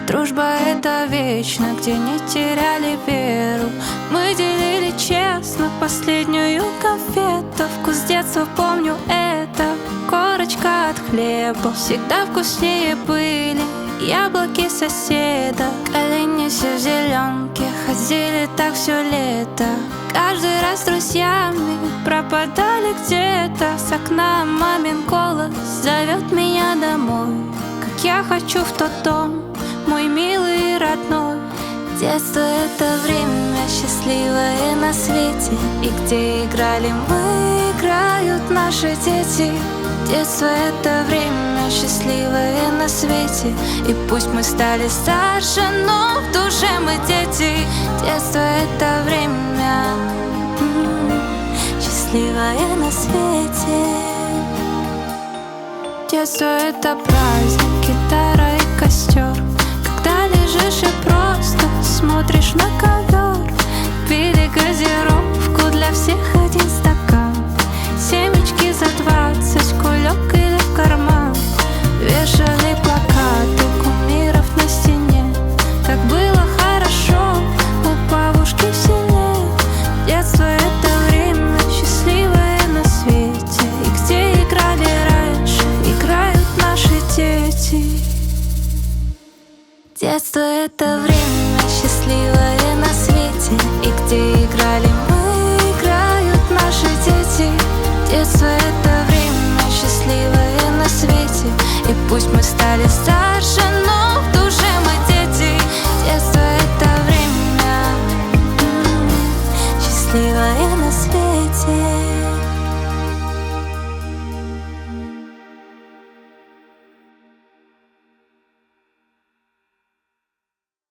Дружба — это вечно, где не теряли веру. Мы делили честно последнюю конфету. Вкус детства помню это, корочка от хлеба. Всегда вкуснее были яблоки соседа. Колени все в зеленке, ходили так все лето. Каждый раз с друзьями пропадали где-то. С окна мамин голос зовет меня домой. Как я хочу в тот дом, мой милый и родной. Детство — это время счастливое на свете. И где играли мы, играют наши дети. Детство — это время счастливое на свете. И пусть мы стали старше, но в душе мы дети. Детство — это время счастливое на свете. Детство — это праздник, гитара и костер. Когда лежишь и просто смотришь на ковер. Пили газировку, для всех один стакан. Семечки за 20, кулек или в карман. Вешали плакаты кумиров на стене. Так было хорошо у бабушки в селе. Детство — это время счастливое на свете. И где играли раньше, играют наши дети. Детство — это время счастливое на свете. И где играли мы, играют наши дети. Детство — это время счастливое на свете. И пусть мы